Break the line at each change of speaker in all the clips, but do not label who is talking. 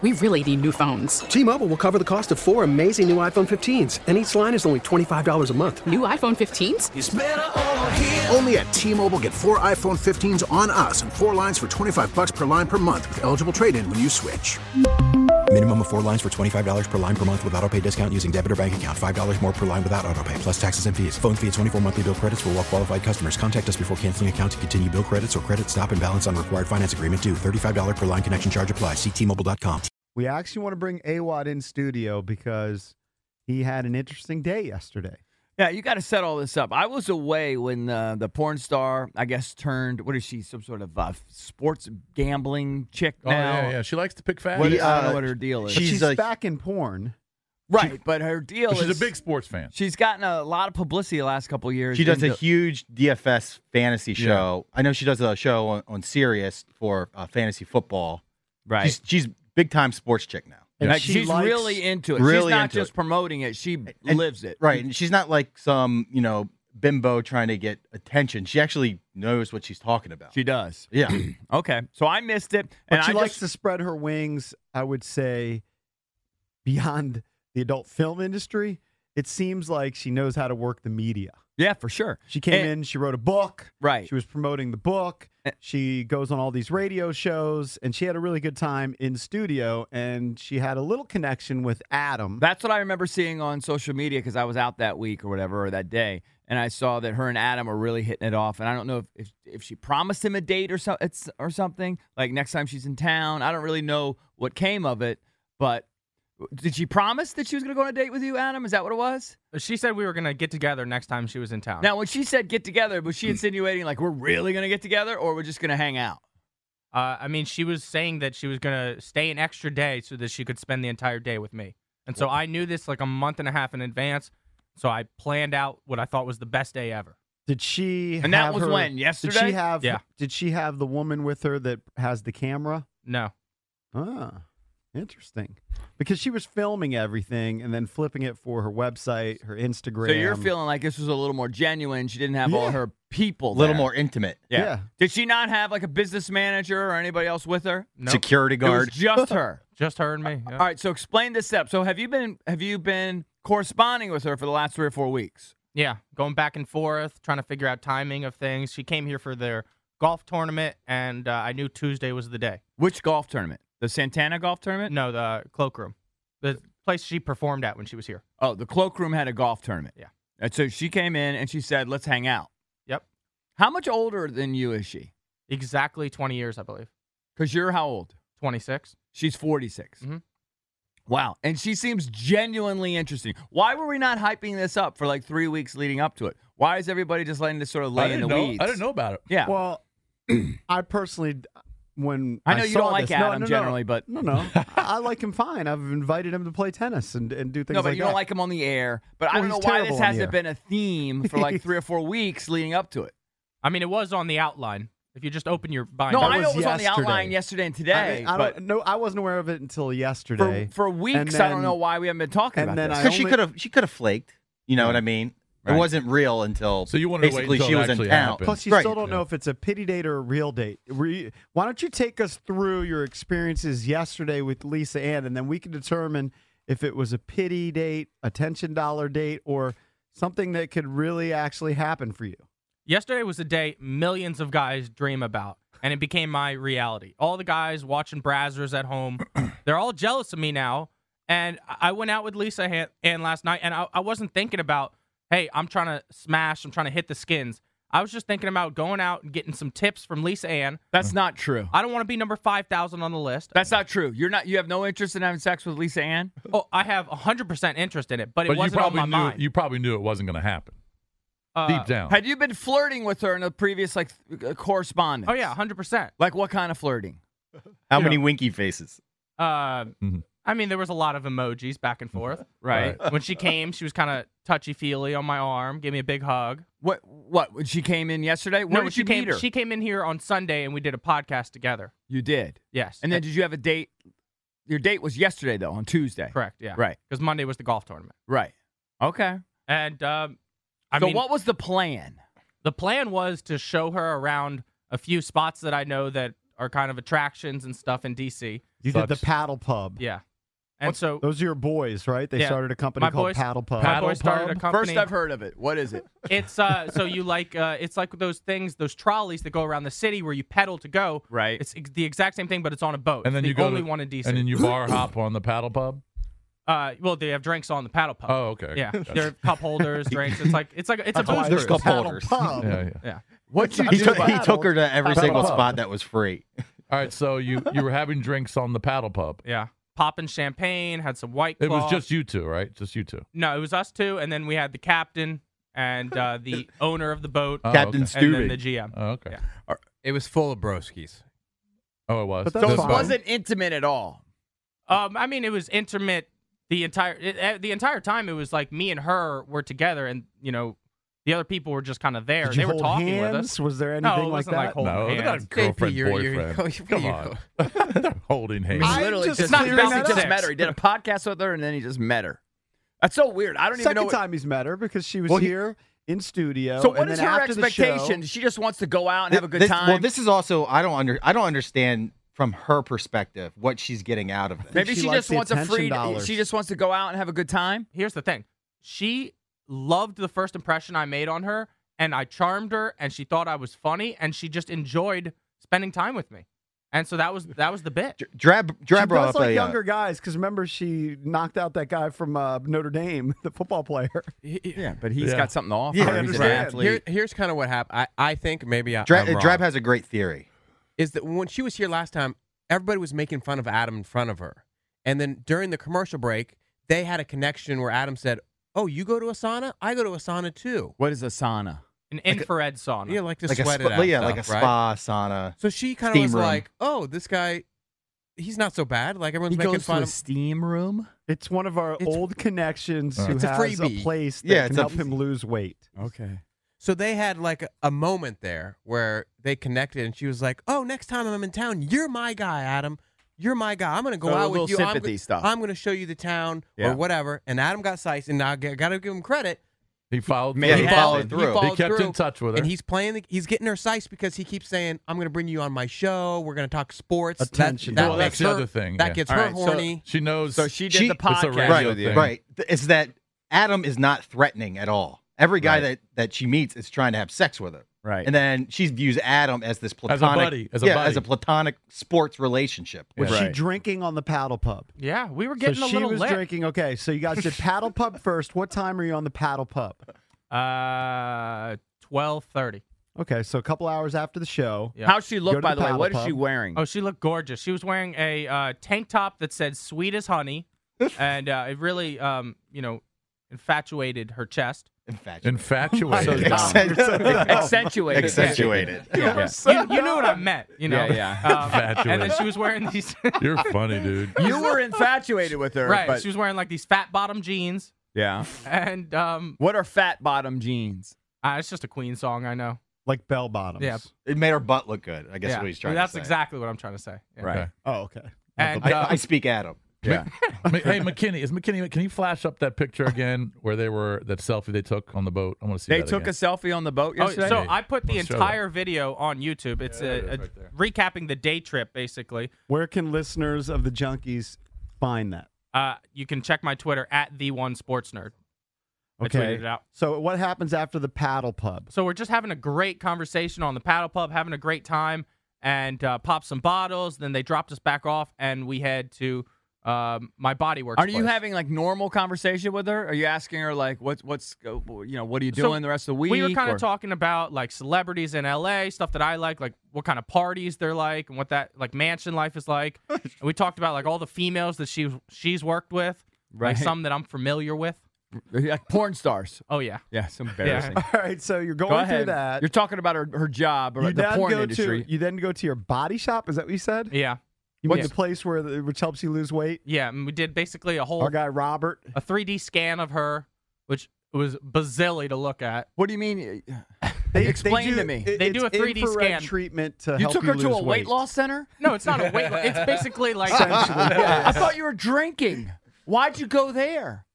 we really need new phones.
T-Mobile will cover the cost of 4 amazing new iPhone 15s, and each line is only $25 a month.
New iPhone 15s?
It's better over here.
Only at T-Mobile, get 4 iPhone 15s on us and 4 lines for $25 per line per month with eligible trade-in when you switch.
Minimum of 4 lines for $25 per line per month with autopay discount using debit or bank account. $5 more per line without autopay, plus taxes and fees. Phone fee at 24 monthly bill credits for well-qualified customers. Contact us before canceling account to continue bill credits or credit stop and balance on required finance agreement due. $35 per line connection charge applies. See T-Mobile.com.
We actually want to bring AWadd in studio because he had an interesting day yesterday.
Yeah, you got to set all this up. I was away when the porn star, I guess, turned, what is she, some sort of sports gambling chick now?
Yeah. She likes to pick fads.
I don't know what her deal is.
She's back in porn.
Right, but her deal is...
She's a big sports fan.
She's gotten a lot of publicity the last couple of years.
She does a huge DFS fantasy show. I know she does a show on Sirius for fantasy football.
Right.
She's big-time sports chick now.
And she's really into it.
Really
she's not
into
just promoting it. She lives it.
Right. And she's not like some, bimbo trying to get attention. She actually knows what she's talking about.
She does.
Yeah.
Okay. So I missed it.
But
And
she
I
likes to spread her wings, I would say, beyond the adult film industry. It seems like she knows how to work the media.
Yeah, for sure.
She came in, she wrote a book.
Right.
She was promoting the book. She goes on all these radio shows, and she had a really good time in studio, and she had a little connection with Adam.
That's what I remember seeing on social media because I was out that week or whatever, or that day, and I saw that her and Adam were really hitting it off. And I don't know if she promised him a date or something, like next time she's in town. I don't really know what came of it, but did she promise that she was going to go on a date with you, Adam? Is that what it was?
She said we were going to get together next time she was in town.
Now, when she said get together, was she insinuating like we're really going to get together or we're just going to hang out?
I mean, she was saying that she was going to stay an extra day so that she could spend the entire day with me. And so I knew this like a month and a half in advance, so I planned out what I thought was the best day ever.
Did she
And that was when? Yesterday?
Did she have,
Yeah.
Did she have the woman with her that has the camera?
No.
Ah, interesting. Because she was filming everything and then flipping it for her website, her Instagram.
So you're feeling like this was a little more genuine. She didn't have all her people
A little
there.
more intimate.
Yeah.
Did she not have like a business manager or anybody else with her?
Nope.
Security
It was
guard.
just her.
Just her and me. Yeah.
All right, so explain this step. So have you been corresponding with her for the last 3 or 4 weeks?
Yeah, going back and forth, trying to figure out timing of things. She came here for their golf tournament, and I knew Tuesday was the day.
Which golf tournament? The Santana golf tournament?
No, the Cloakroom. The place she performed at when she was here.
Oh, the Cloakroom had a golf tournament.
Yeah.
And so she came in and she said, let's hang out.
Yep.
How much older than you is she?
Exactly 20 years, I believe.
Because you're how old?
26.
She's 46.
Mhm.
Wow. And she seems genuinely interesting. Why were we not hyping this up for like 3 weeks leading up to it? Why is everybody just letting this sort of lay in the weeds?
I didn't know about it.
Yeah.
Well, I personally, when
I know you
saw
don't like
this,
Adam generally, but
no, I like him fine. I've invited him to play tennis and do things
no, but
like
you
that.
don't like him on the air. But I
Well,
don't know
he's
why
terrible
this
on the air.
hasn't been a theme for like 3 or 4 weeks leading up to it.
I mean, it was on the outline. If you just open your binder.
No,
That
I know
was
it was on the
yesterday.
outline yesterday and today.
I wasn't aware of it until yesterday.
For weeks,
And
I don't
then-
know why we haven't been talking
and
about
then
this.
I
Because
only-
she could have flaked. You know what I mean?
Right.
It wasn't real until
So you wanted to wait
basically
until
she
it
was in
actually
town.
happened.
Plus, you
Right.
still don't know if it's a pity date or a real date. Why don't you take us through your experiences yesterday with Lisa Ann, and then we can determine if it was a pity date, attention dollar date, or something that could really actually happen for you.
Yesterday was a day millions of guys dream about, and it became my reality. All the guys watching Brazzers at home, they're all jealous of me now. And I went out with Lisa Ann last night, and I wasn't thinking about, hey, I'm trying to smash, I'm trying to hit the skins. I was just thinking about going out and getting some tips from Lisa Ann.
That's not true.
I don't want to be number 5,000 on the list.
That's not true. You have no interest in having sex with Lisa Ann?
Oh, I have 100% interest in it, but it
But you
wasn't on
probably
my
knew
mind.
you probably knew it wasn't going to happen deep down.
Had you been flirting with her in the previous correspondence?
Oh, yeah, 100%.
Like what kind of flirting?
How many winky faces?
I mean, there was a lot of emojis back and forth.
Right.
When she came, she was kind of touchy-feely on my arm, gave me a big hug.
What? When she came in yesterday? Where did
she
you
came.
meet her?
She came in here on Sunday, and we did a podcast together.
You did?
Yes.
And then did you have a date? Your date was yesterday, though, on Tuesday.
Correct, yeah.
Right.
Because Monday was the golf tournament.
Right. Okay.
And,
So
mean,
what was the plan?
the plan was to show her around a few spots that I know that are kind of attractions and stuff in D.C.
You did the Paddle Pub.
Yeah. And so
those are your boys, right? They
Yeah.
started a company
My
called
boys-
Paddle Pub.
my boys started a company.
First I've heard of it. What is it?
It's so you like it's like those things, those trolleys that go around the city where you pedal to go.
Right.
It's the exact same thing, but it's on a boat.
And then
It's
you
the
go
only
to,
one in DC.
and then you bar hop on the paddle pub.
Well, they have drinks on the paddle pub.
Oh, okay.
Yeah,
Gotcha.
there are cup holders, drinks. It's a
That's
booze
why there's
cruise.
cup holders.
Yeah.
What you
He
do?
took her to every
Paddle
single
pub.
spot that was free.
All right, so you were having drinks on the paddle pub.
Yeah. Popping champagne, had some White Claw.
It was just you two, right? Just you two.
No, it was us two, and then we had the captain and the owner of the boat,
Oh,
Captain
okay.
and then
Stewie.
the GM.
Oh, okay.
Yeah.
It was full of broskies.
Oh, it was.
But that's
So it
fine.
wasn't intimate at all.
I mean, it was intimate the entire time. It was like me and her were together, and the other people were just kind of there.
Did you
They were
hold
talking
hands?
with us.
Was there
No,
anything
it
like
wasn't
that?
like holding
No, they're
hands.
not girlfriend,
you're-
boyfriend.
you're-
Come on. They're not holding hands.
I'm
Literally
just
just,
clearing
basically
that
just
up.
met her. He did a podcast with her, and then he just met her. That's so weird. I don't even know.
Second time he's met her because she was
Well,
here in studio.
So what
and
is
then
her
after the show-
expectation? She just wants to go out and have a good
This-
time.
Well, this is also I don't understand from her perspective what she's getting out of it.
Maybe
she
she
likes
just
the
wants a
attention
free.
dollars.
She just wants to go out and have a good time.
Here's the thing. She loved the first impression I made on her, and I charmed her, and she thought I was funny, and she just enjoyed spending time with me. And so that was the bit.
Drab
She
brought
does
up
like
a
younger guys because remember she knocked out that guy from Notre Dame, the football player.
Yeah, but he's
Yeah.
got something to offer.
Yeah, I
He's an
understand.
athlete.
Here's kind of what happened. I think maybe I'm
Drab
wrong.
has a great theory.
Is that when she was here last time, everybody was making fun of Adam in front of her. And then during the commercial break, they had a connection where Adam said, "Oh, you go to a sauna? I go to a sauna too."
What is a sauna?
An infrared sauna.
Yeah, like to
Like a
sweat it
spa,
out.
yeah,
stuff,
like a
right?
spa sauna.
So she kind of
steam
was
room.
like, "Oh, this guy, he's not so bad." Like everyone's
He
making
goes to
fun
a
of.
steam room.
It's one of our
It's-
old connections who
It's a
has
freebie.
a place that
Yeah,
can
it's a-
help him lose weight.
Okay.
So they had like a moment there where they connected, and she was like, "Oh, next time I'm in town, you're my guy, Adam. You're my guy. I'm gonna go
So a
out
little
with you.
sympathy stuff.
I'm gonna show you the town
Yeah.
or whatever." And Adam got sized, and I gotta give him credit.
He followed
Yeah,
through.
he
followed through.
He, followed
He kept
through,
in touch with her.
and he's playing. He's getting her sized because he keeps saying, "I'm going to bring you on my show. We're going to talk sports."
Attention.
That
Well,
makes
that's the
her,
other thing,
That
yeah.
gets
All
her
right, so-
horny.
She knows.
So she did
She-
the
It's a
podcast
radio
with you.
thing.
Right. It's that Adam is not threatening at all. Every guy
Right.
that she meets is trying to have sex with her.
Right.
And then she views Adam as this
As a
platonic
buddy, as a buddy.
as a platonic sports relationship.
Was
Yeah.
she
Right.
drinking on the paddle pub?
Yeah, we were getting
so
a
she
little
was
lit.
drinking. Okay, so you guys did paddle pub first. What time are you on the paddle pub?
12:30.
Okay, so a couple hours after the show.
Yeah.
How'd she
Go
look,
to
by
the
the way?
paddle
What is
pub.
she wearing?
Oh, she looked gorgeous. She was wearing a tank top that said "Sweet as honey," and it really, infatuated her chest.
Infatuated.
Accentuated.
Accentuated.
Yeah. You knew what I meant,
Yeah.
and then she was wearing these.
You're funny, dude.
You were infatuated with her,
right.
But,
She was wearing like these fat bottom jeans,
yeah.
and
What are fat bottom jeans?
it's just a Queen song, I know.
Like bell bottoms.
Yeah.
It made her butt look good. I guess
Yeah.
is what he's trying
That's
to say.
exactly what I'm trying to say. Yeah.
Right.
Oh, okay.
And
I speak Adam.
Yeah.
Hey, McKinney, can you flash up that picture again where they were, that selfie they took on the boat? I want to see
They
that
took
again.
a selfie on the boat
Oh,
yesterday.
so I put the
Let's show
entire video on YouTube. It's
there it is right there.
recapping the day trip, basically.
Where can listeners of the Junkies find that?
You can check my Twitter at @the1sportsnerd. I
Okay.
tweeted it out.
So what happens after the paddle pub?
So we're just having a great conversation on the paddle pub, having a great time, and popped some bottles. Then they dropped us back off, and we head to my Body Works.
Are you
place.
having like normal conversation with her? Are you asking her like what are you
So
doing the rest of the week?
We were kind
or-
of talking about like celebrities in LA, stuff that I like what kind of parties they're like, and what that like mansion life is like. And we talked about like all the females that she's worked with,
Right.
like some that I'm familiar with.
like porn stars.
Oh yeah.
Yeah, it's embarrassing.
All right, so you're
Go
going
ahead.
through that.
You're talking about her job or
You
the
then
porn
go
industry.
you then go to your body shop. Is that what you said?
Yeah.
You mean
Yes.
the place which helps you lose weight?
Yeah, and we did basically a whole
Our guy Robert.
a 3D scan of her, which was bazilly to look at.
What do you mean?
They
Explain
do-
to me.
it-
They do
it's
a 3D
infrared
scan.
treatment to
You
help
took
you
her to
lose
a weight loss center?
No, it's not a weight. It's basically like
Essentially,
I thought you were drinking. Why'd you go there?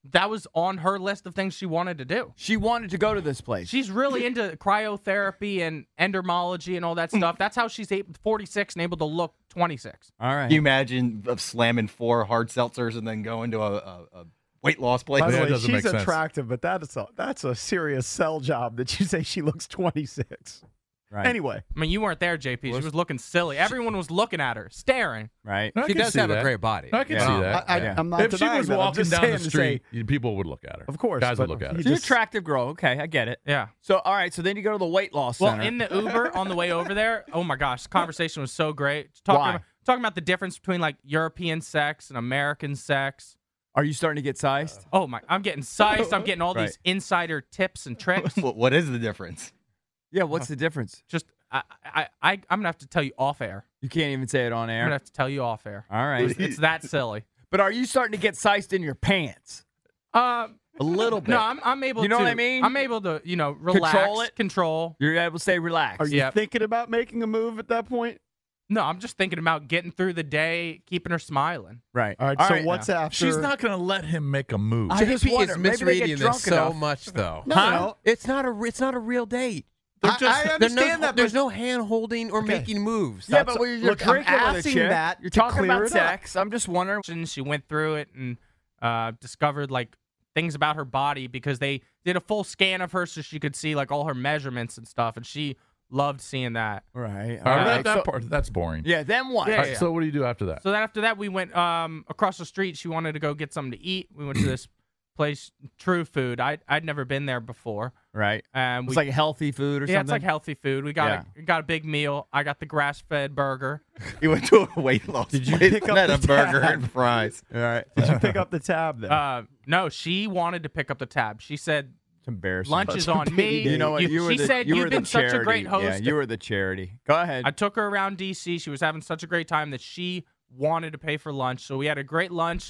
that was on her list of things she wanted to do.
She wanted to go to this place.
She's really into cryotherapy and endermology and all that stuff. That's how she's 46 and able to look 26.
All right.
Can you imagine of slamming 4 hard seltzers and then going to a weight loss place?
By the way,
doesn't make
she's
sense.
attractive, but that's a serious sell job that you say she looks 26.
Right.
Anyway.
I mean, you weren't there, JP. She was looking silly. Everyone was looking at her, staring.
Right.
I
She
can
does
see
have
that.
a great body.
I can
Yeah.
see that.
I'm not
If she
denying
was
that. I'm
walking
just
down
saying
the
to
street,
say-
people would look at her.
Of course,
Guys would
but
look at her.
you
She's an
just-
attractive girl. Okay, I get it.
Yeah.
So, all right. So then you go to the weight loss
Well,
center.
in the Uber on the way over there, oh my gosh, the conversation was so great.
Why?
Talking about the difference between like European sex and American sex.
Are you starting to get sized?
Oh my, I'm getting sized. I'm getting all
Right.
these insider tips and tricks.
What is the difference?
Yeah. What's the difference?
Just I'm gonna have to tell you off air.
You can't even say it on
I'm
air.
gonna have to tell you off air.
All right.
It's that silly.
But are you starting to get sized in your pants?
A
little bit.
No, I'm able.
You know
to,
what I mean?
I'm able to, relax, control.
You're able to say relax.
Are you
Yep.
thinking about making a move at that point?
No, I'm just thinking about getting through the day, keeping her smiling.
Right.
All right, so what's after?
She's not going to let him make a move.
I just
JP
wonder,
is
maybe they get
misreading
drunk
this so
enough.
much, though.
No.
It's not a real date.
I understand that,
There's
but-
no hand holding or making moves.
Yeah,
That's-
but when you're
look, I'm
drinking with a
asking
chick,
that
you're
to
talking
clear
about
it up.
sex. I'm just wondering.
And she went through it and discovered like things about her body because they did a full scan of her so she could see like all her measurements and stuff, and she loved seeing that.
Right.
All right,
So-
that's boring.
yeah. Then what?
Yeah,
All right, so what do you do after that?
So then after that, we went across the street. She wanted to go get something to eat. We went to this place, True Food. I'd never been there before.
Right.
And
It's like healthy food or
yeah,
something.
it's like healthy food. We got got a big meal. I got the grass-fed burger.
You went to a weight loss
Did you
place
pick
and
up
had
the
a burger
tab?
and fries.
All right.
Did you pick up the tab then?
No, she wanted to pick up the tab. She said
It's embarrassing.
lunch is on me.
You know what? You were
she
the,
said
you
you've
were
been
the
such
charity.
a great host.
Yeah, you were the charity. Go ahead.
I took her around DC. She was having such a great time that she wanted to pay for lunch. So we had a great lunch.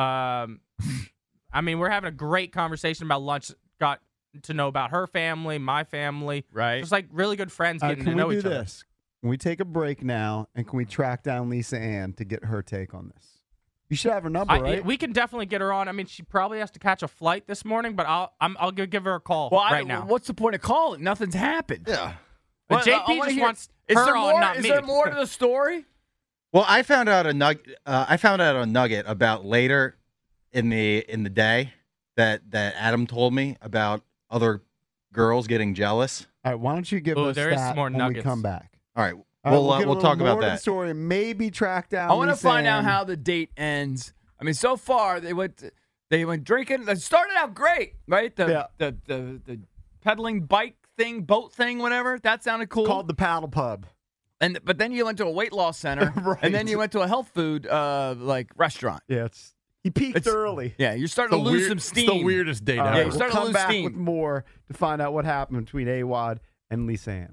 I mean, we're having a great conversation about lunch. Got to know about her family, my family.
Right.
Just like really good friends getting
Can
to know
we do
each other.
this? Can we take a break now, and can we track down Lisa Ann to get her take on this? You should have her number, right?
We can definitely get her on. I mean, she probably has to catch a flight this morning, but I'll give her a call
well,
right now.
What's the point of calling? Nothing's happened.
Yeah.
But
Well, I
JP
wanna
just
hear-
wants
Is
her
there
on,
more?
not
Is
me.
there more to the story?
Well, I found out a nugget about later in the day that Adam told me about other girls getting jealous.
All right, why don't you give
Oh,
us
there is
that
more
when we
nuggets.
come back?
All right,
All right,
we'll
give a
talk
little
about
more to the
that.
story, and maybe track down.
I want to
Lisa
find out
Ann.
how the date ends. I mean, so far they went drinking. It started out great, right? The pedaling bike thing, boat thing, whatever. That sounded cool.
Called the Paddle Pub.
But then you went to a weight loss center,
Right.
and then you went to a health food like restaurant.
Yeah, he peaked early.
Yeah, you're starting to lose some steam.
It's the weirdest date
All
ever.
right,
you
we'll
started to
come
lose
back
steam.
with more to find out what happened between AWOD and Lisa Ann.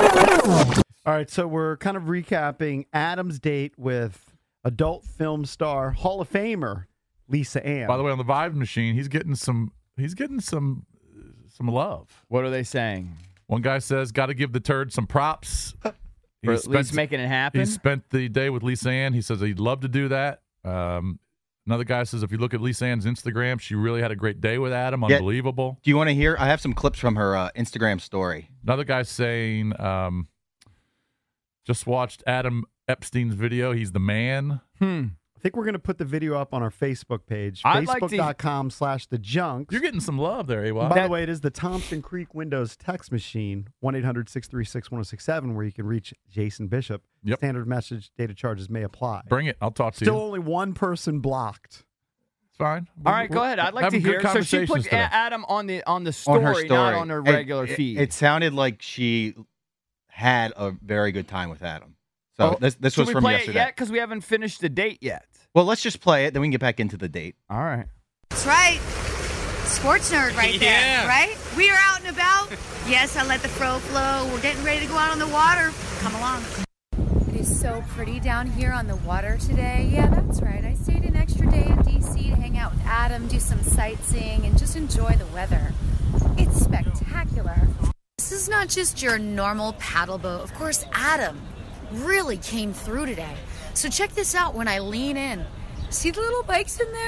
All right, so we're kind of recapping Adam's date with adult film star Hall of Famer Lisa Ann.
By the way, on the Vibe machine, he's getting some love.
What are they saying?
One guy says, "Got to give the turd some props."
For at least making it happen?
He spent the day with Lisa Ann. He says he'd love to do that. Another guy says, if you look at Lisa Ann's Instagram, she really had a great day with Adam.
Yeah.
Unbelievable.
Do you want to hear? I have some clips from her Instagram story.
Another guy saying, just watched Adam Epstein's video. He's the man.
I think we're going to put the video up on our Facebook page,
I'd like to-
Facebook.com/thejunks.
You're getting some love there, AWOD.
By the way, it is the Thompson Creek Windows text machine, 1-800-636-1067, where you can reach Jason Bishop.
Yep.
Standard message data charges may apply.
Bring it. I'll talk to
Still
you.
only one person blocked.
It's fine.
All right, go ahead. I'd like to
Having good
hear. So she
conversations
put
today.
Adam on the story,
On her story,
not on her regular
It-
feed.
It sounded like she had a very good time with Adam. So this
Should
was
we
from
play
yesterday.
it yet? Because we haven't finished the date yet.
Well, let's just play it, then we can get back into the date.
All right.
That's right. Sports nerd right there, right? We are out and about. Yes, I let the fro flow. We're getting ready to go out on the water. Come along.
It is so pretty down here on the water today. Yeah, that's right. I stayed an extra day in DC to hang out with Adam, do some sightseeing, and just enjoy the weather. It's spectacular.
This is not just your normal paddle boat. Of course, Adam really came through today. So check this out when I lean in. See the little bikes in there?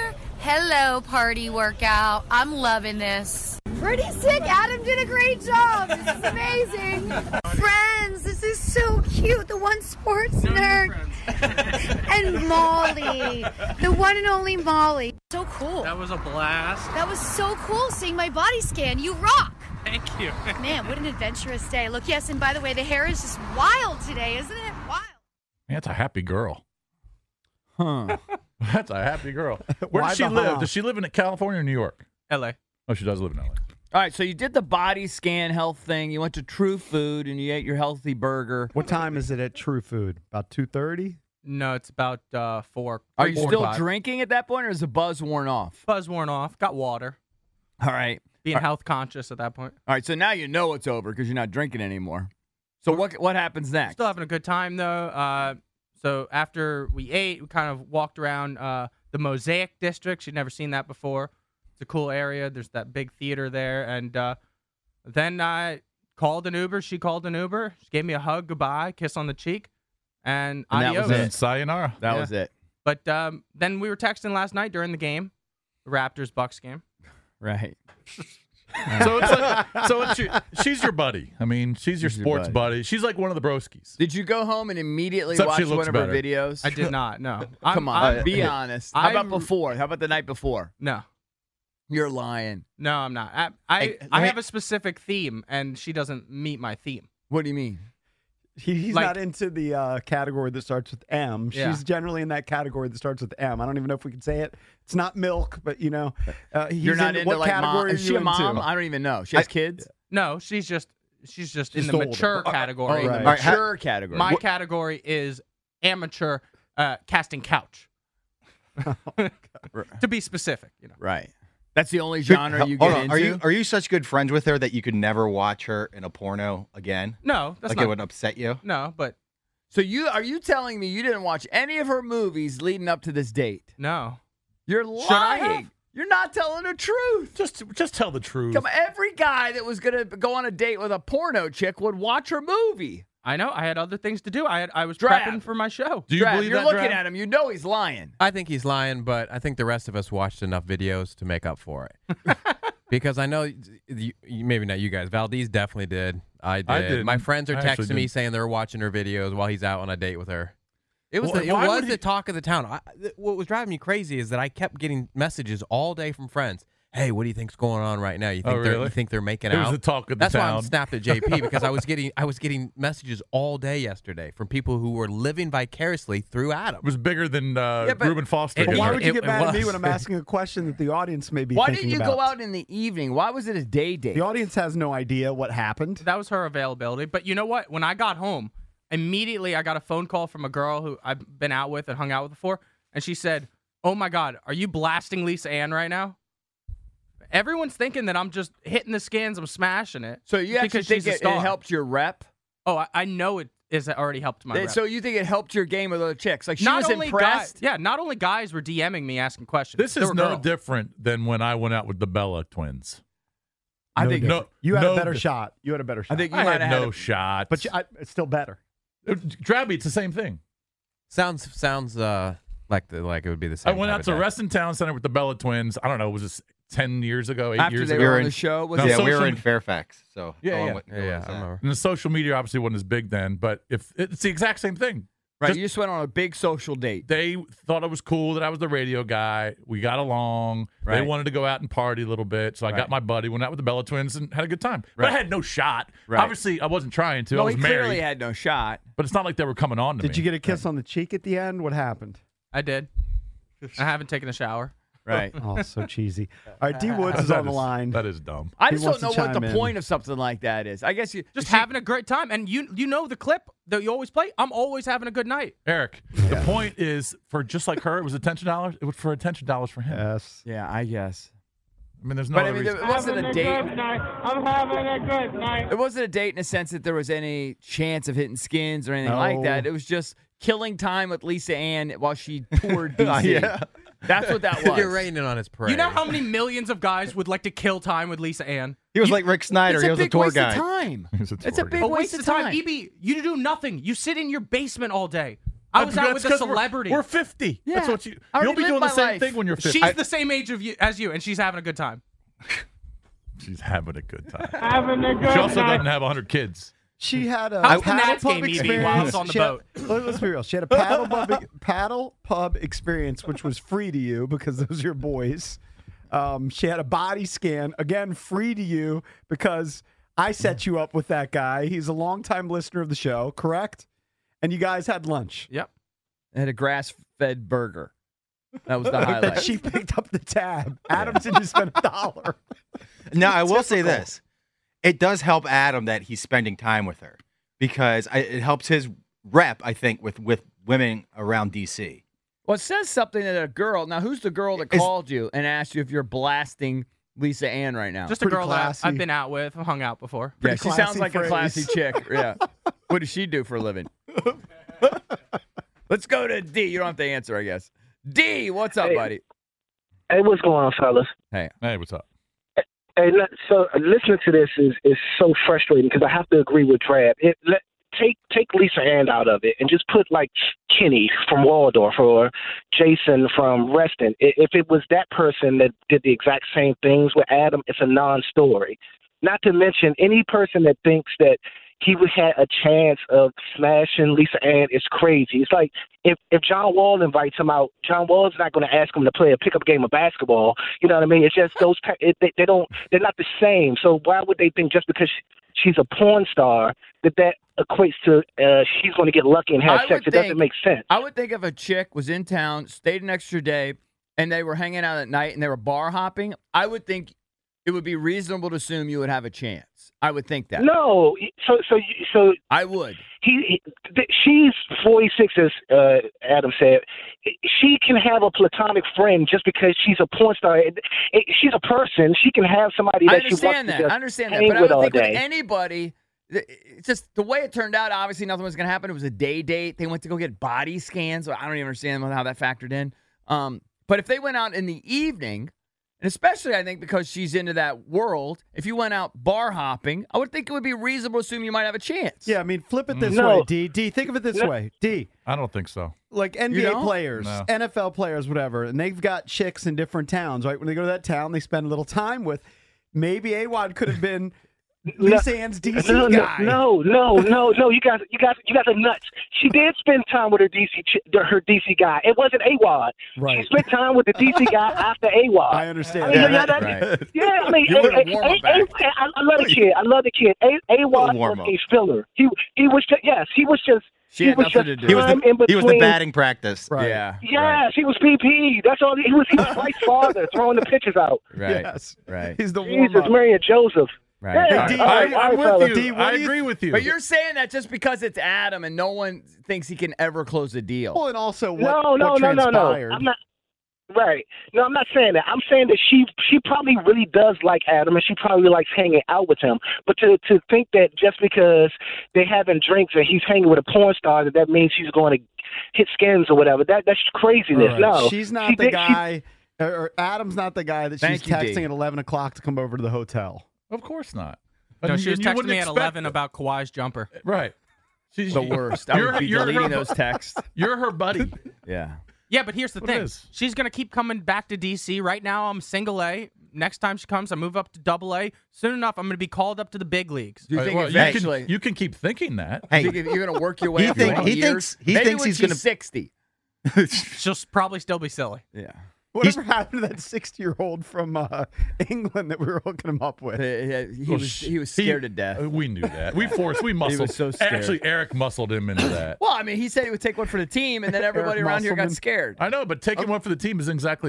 Hello, party workout. I'm loving this. Pretty sick. Adam did a great job. This is amazing. Friends, this is so cute. The one sports nerd. And Molly. The one and only Molly. So cool.
That was a blast.
That was so cool seeing my body scan. You rock.
Thank you.
Man, what an adventurous day. Look, yes, and by the way, the hair is just wild today, isn't it? Wild.
Man, that's a happy girl.
Huh.
That's a happy girl. Where
Why
does she
the
live?
huh?
Does she live in California or New York?
LA.
Oh, she does live in LA.
All right, so you did the body scan health thing. You went to True Food and you ate your healthy burger.
What time is it at True Food? About 2:30?
No, it's about 4.
Are you still
4:45.
drinking at that point, or is the buzz worn off?
Buzz worn off. Got water.
All right.
Being health conscious at that point.
All right, so now you know it's over because you're not drinking anymore. So what happens next?
Still having a good time though. So after we ate, we kind of walked around the Mosaic District. She'd never seen that before. It's a cool area. There's that big theater there. And then I called an Uber. She called an Uber. She gave me a hug, goodbye, kiss on the cheek, and
that
adios.
was
And sayonara.
That was it.
But then we were texting last night during the game, the Raptors-Bucks game.
Right.
So it's like, she's your buddy. I mean, she's your sports buddy. She's like one of the broskies.
Did you go home and immediately
Except
watch
she looks
one of her
better.
videos?
I did not, no.
Come on, be honest. How about before? How about the night before?
No.
You're lying.
No, I'm not. I have a specific theme, and she doesn't meet my theme.
What do you mean?
He's
Like-
not into the category that starts with M.
Yeah.
She's generally in that category that starts with M. I don't even know if we can say it. It's not milk, but he's
You're not into
what
like
category
mom.
are
Is she
you
a mom?
into?
I don't even know. She has kids.
No, she's just in
Just
the
older.
mature category.
Oh, right.
The mature category.
My category is amateur casting couch. To be specific,
Right. That's the only genre you
Hold
get
on.
into.
Are you such good friends with her that you could never watch her in a porno again?
No, that's
like
not.
it would upset you.
No, but
So are you telling me you didn't watch any of her movies leading up to this date?
no.
You're
Should I have?
lying. You're not telling the truth.
Just tell the truth.
Come on, every guy that was gonna go on a date with a porno chick would watch her movie.
I know. I had other things to do. I was
Drab.
prepping for my show.
Do you
Drav,
believe
you're
that,
looking
Drav?
at him. You know he's lying.
I think he's lying, but I think the rest of us watched enough videos to make up for it. Because I know, maybe not you guys. Valdez definitely did. I did.
didn't.
My friends are
I actually
texting me
didn't.
saying they're watching her videos while he's out on a date with her. It was
Well,
the, it
why
was
would
the
he-
talk of the town. What was driving me crazy is that I kept getting messages all day from friends. Hey, what do you think's going on right now? You think
really?
you think they're making
It
out?
was the talk of the
That's why
town.
I'm snapped at JP because I was getting messages all day yesterday from people who were living vicariously through Adam.
It was bigger than
but
Reuben Foster.
it-
But why
here.
would you
it-
get
it
mad at me
was.
when I'm asking a question that the audience may be
Why
thinking
didn't you
about?
go out in the evening? Why was it a day date?
The audience has no idea what happened.
That was her availability. But you know what? When I got home, immediately I got a phone call from a girl who I've been out with and hung out with before, and she said, "Oh my God, are you blasting Lisa Ann right now?" Everyone's thinking that I'm just hitting the scans, I'm smashing it.
So you actually
because
think
she's a
it
star.
helped your rep?
Oh, I know it is already helped my rep.
So you think it helped your game with other chicks? Like she
not
was
only
impressed?
Guys, not only guys were DMing me asking questions.
This
There
is
were
no
girls.
different than when I went out with the Bella twins.
I think
No,
You had a
no
better
di-
shot. You had a better shot.
I think you
I
might
had
have
no shot.
but it's still better.
Drabby, it's the same thing.
Sounds like it would be the
I
same.
went
type
out
of
to
day.
Reston Town Center with the Bella twins. I don't know, was this 10 years ago, 8
after
years
they
ago?
were on
in-
the show. Was
No,
it-
Yeah, we
social
were in
me-
Fairfax. So
Yeah,
how
yeah.
long ago
Yeah,
was
I
that?
remember.
And the social media obviously wasn't as big then, but if it's the exact same thing.
right, you just went on a big social date.
They thought it was cool that I was the radio guy. We got along. They
Right.
wanted to go out and party a little bit. So I
Right.
got my buddy, went out with the Bella twins, and had a good time. But I
Right.
had no shot.
Right.
Obviously, I wasn't trying to. I
No,
was
he
married.
clearly had no shot.
But it's not like they were coming on to me.
Did you get a kiss on the cheek at the end? What happened?
I did. I haven't taken a shower.
Right.
Oh, so cheesy. All right, D Woods is
That
on the line.
That is dumb.
I
He
just
wants
don't
to
know what the
chime in.
point of something like that is. I guess you
Just having a great time. And you know the clip that you always play? I'm always having a good night.
Eric, the point is for just like her, it was attention dollars. It was for attention dollars for him.
Yes.
Yeah, I guess.
I mean, there's no
But I
other
mean,
reason.
it wasn't a date.
I'm having a good night.
It wasn't a date in a sense that there was any chance of hitting skins or anything like
No.
that. It was just killing time with Lisa Ann while she toured DC.
Yeah.
That's what that was.
You're raining on his parade.
You know how many millions of guys would like to kill time with Lisa Ann?
He was like Rick Snyder.
It's
He
a
was a
big
tour
waste
guide.
of time.
He was a
It's a
tour
big
guide.
A waste of time. EB, you do nothing. You sit in your basement all day. I was out
That's
with a
'cause
celebrity.
We're 50.
Yeah.
That's what you.
I
You'll
already
be
lived
doing the
my
same
life.
thing when you're 50.
She's the same age as you, and she's having a good time.
She's having a good time.
Having a good
She also
night.
doesn't have 100 kids.
She had a
How's the
paddle
Nats
pub
game, Evie,
experience.
while I was on the
She had-
boat?
let's be real. She had a paddle pub experience, which was free to you because those are your boys. She had a body scan, again, free to you because I set you up with that guy. He's a longtime listener of the show, correct? And you guys had lunch.
Yep.
I had a grass-fed burger. That was the
That
highlight.
she picked up the tab. Adam didn't spend $1.
Now, I will say
Typical.
this. It does help Adam that he's spending time with her because it helps his rep, I think, with women around D.C.
Well, it says something that a girl. Now, who's the girl that called you and asked you if you're blasting Lisa Ann right now?
Just a
Pretty
girl
classy.
that I've been out with, hung out before.
Yeah, she sounds
classy
like a
phrase.
classy chick. Yeah. What does she do for a living? Let's go to D. You don't have to answer, I guess. D, what's up, buddy?
Hey, what's going on, fellas?
Hey,
what's up?
Hey, so listening to this is so frustrating because I have to agree with Drab. Take Lisa Ann out of it and just put like Kenny from Waldorf or Jason from Reston. If it was that person that did the exact same things with Adam, it's a non-story. Not to mention any person that thinks that he would have a chance of smashing Lisa Ann is crazy. It's like if John Wall invites him out, John Wall's not going to ask him to play a pickup game of basketball. You know what I mean? It's just those they're not the same. So why would they think just because she's a porn star that equates to she's going to get lucky and have sex? It doesn't make sense.
I would think if a chick was in town, stayed an extra day, and they were hanging out at night and they were bar hopping, I would think it would be reasonable to assume you would have a chance. I would think that.
No, so
I would.
She's 46, as Adam said. She can have a platonic friend just because she's a porn star. She's a person. She can have somebody that she wants to just
I understand that.
hang
But I
with
would
all
think with
day.
anybody, it's just the way it turned out, obviously nothing was going to happen. It was a day date. They went to go get body scans. I don't even understand how that factored in. But if they went out in the evening, and especially, I think, because she's into that world, if you went out bar hopping, I would think it would be reasonable to assume you might have a chance.
Yeah, I mean, flip it this
No.
way, D. D, think of it this way. D,
I don't think so.
like NBA
You don't?
players,
No.
NFL players, whatever, and they've got chicks in different towns, right? When they go to that town, they spend a little time with. Maybe AWOD could have been Lisa Ann's DC guy.
No. You guys are nuts. She did spend time with her DC guy. It wasn't AWOD.
Right.
She spent time with the DC guy after AWOD.
I understand.
I mean,
that.
I mean,
You would've warmed up back.
I love the kid. I love the kid. AWOD
warm
was
up.
a filler. He was just
She had nothing to do.
He was
time in
the
between.
batting practice.
Right.
Yeah.
Yes, he was PP. That's all. He was Mike's father throwing the pitches out.
Right.
Yes.
Right.
He's the warm
Jesus,
up.
Mary and Joseph.
Right.
Yeah,
Hey, D,
all right,
I'm
all
with
fellas.
you. D, what
I
do you
agree with you.
But you're saying that just because it's Adam and no one thinks he can ever close a deal.
Well, and also what,
No.
what transpired.
I'm not. Right. No, I'm not saying that. I'm saying that she probably really does like Adam, and she probably likes hanging out with him. But to think that just because they're having drinks and he's hanging with a porn star, that means she's going to hit skins or whatever. That's craziness.
Right.
No,
She's not
She
the
did-
guy, or Adam's not the guy that she's
Thank you, D.
texting at 11 o'clock to come over to the hotel.
Of course not.
No, she was
You
texting
wouldn't
me at
expect
11
it.
about Kawhi's jumper.
Right. She's
The worst. I would be deleting
her,
those texts.
You're her buddy.
Yeah.
Yeah, but here's the
What it
thing.
is.
She's going to keep coming back to D.C. Right now, I'm single A. Next time she comes, I move up to double A. Soon enough, I'm going to be called up to the big leagues.
Do you think
Well,
eventually
you can keep thinking that.
Hey,
you think you're going to work your way
he
up?
think-
to
he
years?
thinks- he
Maybe
thinks
when
he's
she's
gonna-
60.
She'll probably still be silly.
Yeah.
Whatever happened to that 60-year-old from England that we were hooking him up with?
He was scared to death.
We knew that. We muscled.
was so scared.
Actually, Eric muscled him into that.
Well, I mean, he said he would take one for the team, and then everybody
Eric
around here got
Musselman.
scared.
I know, but taking one for the team is exactly,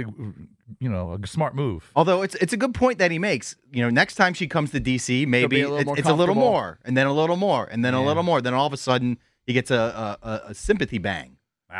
a smart move.
Although it's a good point that he makes. Next time she comes to DC, maybe
a little more
it's a little
comfortable.
more, and then a little more, and then a little more. Then all of a sudden, he gets a sympathy bang.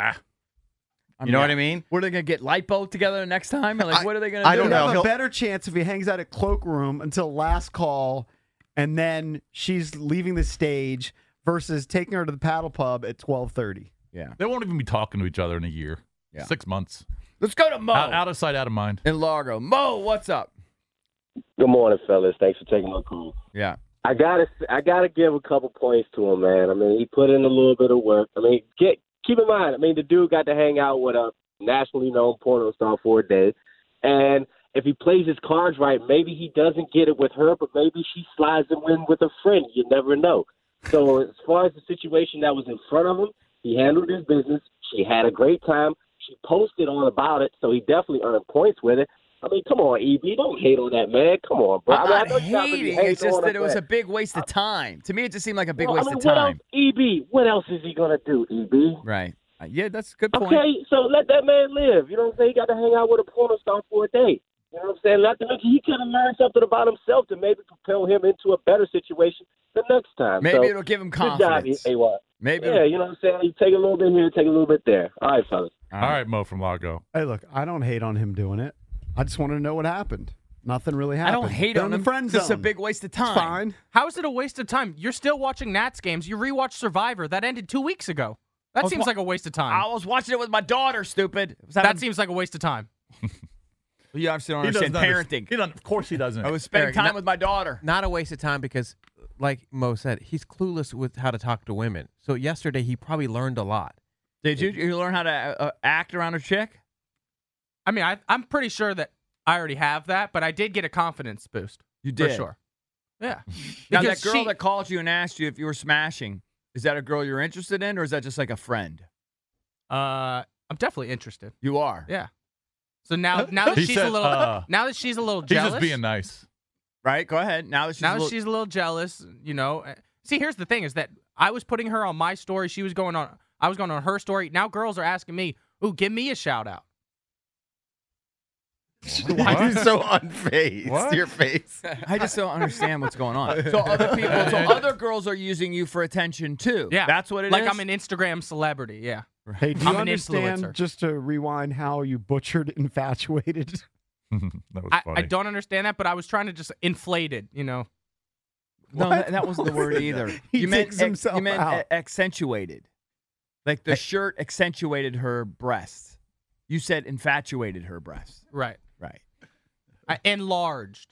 You know what I mean?
What are they going to get lipo together next time? Like, what are they going to do?
I don't
He'll
know.
have
He'll-
a better chance if he hangs out at Cloakroom until last call, and then she's leaving the stage versus taking her to the paddle pub at 12:30.
Yeah.
They won't even be talking to each other in a year.
Yeah.
6 months.
Let's go to Mo
Out of sight, out of mind.
in Largo. Mo, what's up?
Good morning, fellas. Thanks for taking my call.
Yeah.
I gotta give a couple points to him, man. I mean, he put in a little bit of work. I mean, keep in mind, I mean, the dude got to hang out with a nationally known porno star for a day. And if he plays his cards right, maybe he doesn't get it with her, but maybe she slides him in with a friend. You never know. So as far as the situation that was in front of him, he handled his business. She had a great time. She posted on about it, so he definitely earned points with it. I mean, come on, EB, don't hate on that, man. Come on, bro.
I'm not
I know you're not really
hating.
hating
It's just
on
that
him,
it was
but-
a big waste of time. To me, it just seemed like a big waste of
What
time.
else, EB, what else is he going to do, EB?
Right. Yeah, that's a good point.
Okay, so let that man live. You know what I'm saying? He got to hang out with a porno star for a day. You know what I'm saying? He could have learned something about himself to maybe propel him into a better situation the next time.
Maybe
So,
it'll give him
good job,
confidence.
AWOD.
Maybe.
Yeah, you know what I'm saying? You take a little bit here, take a little bit there. All right, fellas.
All right, Mo from Largo.
Hey, look, I don't hate on him doing it. I just want to know what happened. Nothing really
I
happened.
don't hate
They're
on
in
him.
the friend
It's a
zone.
big waste of time.
It's fine.
How is it a waste of time? You're still watching Nats games. You rewatched Survivor. That ended 2 weeks ago. That seems like a waste of time.
I was watching it with my daughter, stupid.
That seems like a waste of time.
You obviously don't
He
understand
doesn't
parenting.
Of course he doesn't.
I was spending
Eric,
time
not-
with my daughter.
Not a waste of time because, like Mo said, he's clueless with how to talk to women. So yesterday he probably learned a lot.
Did you learn how to act around a chick?
I mean, I'm pretty sure that I already have that, but I did get a confidence boost.
You did?
For sure. Yeah.
Now,
Because
that girl
she-
that called you and asked you if you were smashing, is that a girl you're interested in, or is that just like a friend?
I'm definitely interested.
You are?
Yeah. So now that
He
she's
said,
a little now that she's a little
He's
jealous.
just being nice.
Right? Go ahead. Now that she's
a little jealous, you know. See, here's the thing: is that I was putting her on my story. She was going on. I was going on her story. Now girls are asking me, "Ooh, give me a shout out."
Why are you so unfazed?
What?
Your face.
I just don't understand what's going on. So other girls are using you for attention too.
Yeah,
That's what it is.
like I'm an Instagram celebrity. Yeah.
Hey, do you
I'm an
understand,
influencer.
just to rewind, how you butchered infatuated?
That was
I
funny.
don't understand that, but I was trying to just inflate it. You know.
No, that wasn't the word either.
He
you meant
takes himself
you meant
out.
accentuated. Like the shirt accentuated her breasts. You said infatuated her breasts.
Right.
Right.
I enlarged.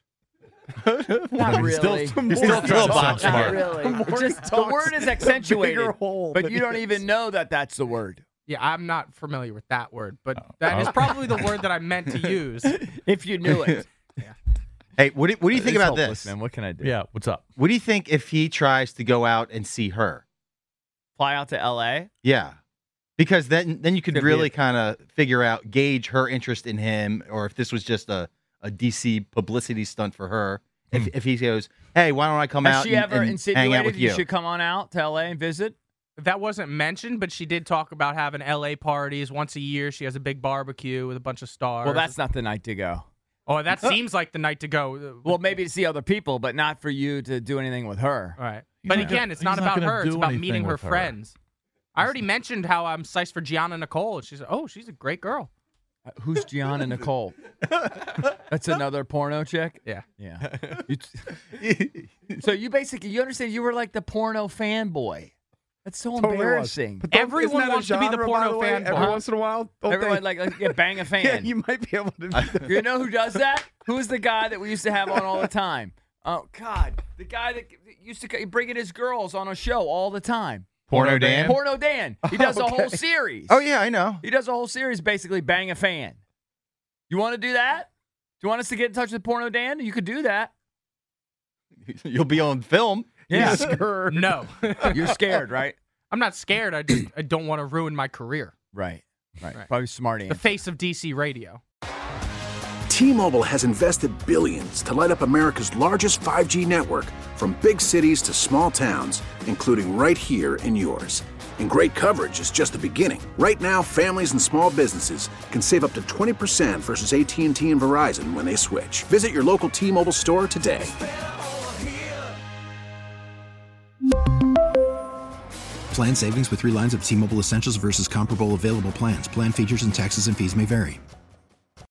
Not really.
He's still trying to sound
Not
smart.
really.
The more
It's
he
just, the
talks,
word is
the
accentuated,
bigger hole
but
that
you don't
is.
even know that that's the word.
Yeah, I'm not familiar with that word, but that is probably the word that I meant to use.
If you knew it.
Hey, what do you think
It's
about
hopeless,
this?
man? What can I do?
Yeah, what's up?
What do you think if he tries to go out and see her?
Fly out to L.A.?
Yeah. Because then you could
Could be
really
a-
kind of gauge her interest in him, or if this was just a DC publicity stunt for her. If he goes, hey, why don't I come
Has
out
she
and,
ever
and hang out
insinuated
with
you
you?
should come on out to L.A. and visit?
That wasn't mentioned, but she did talk about having LA parties once a year. She has a big barbecue with a bunch of stars.
Well, that's not the night to go.
Oh, that seems like the night to go.
Well, maybe to see other people, but not for you to do anything with her.
All right. But
not
again,
gonna-
it's
he's
not
not
about
gonna
her. It's
do
about
anything
meeting her
with her.
friends. I already mentioned how I'm psyched for Gianna Nicole. She's she's a great girl.
Who's Gianna Nicole? That's another porno chick?
Yeah.
Yeah. So you understand you were like the porno fanboy. That's so
Totally was.
embarrassing.
But don't-
Everyone
isn't that a
wants to be the
genre, by
porno
the way?
fanboy.
Every once in a while, don't
Everyone
they?
like bang a fan.
Yeah, you might be able to. Be the
You know who does that? Who's the guy that we used to have on all the time? Oh God, the guy that used to bring in his girls on a show all the time.
Porno Dan?
Porno Dan. He does a whole series.
Oh, yeah, I know.
He does a whole series, basically bang a fan. You want to do that? Do you want us to get in touch with Porno Dan? You could do that.
You'll be on film.
Yeah.
No.
You're scared, right?
I'm not scared. I don't want to ruin my career.
Right. Probably smart
The
answer.
face of DC radio.
T-Mobile has invested billions to light up America's largest 5G network, from big cities to small towns, including right here in yours. And great coverage is just the beginning. Right now, families and small businesses can save up to 20% versus AT&T and Verizon when they switch. Visit your local T-Mobile store today.
Plan savings with 3 lines of T-Mobile Essentials versus comparable available plans. Plan features and taxes and fees may vary.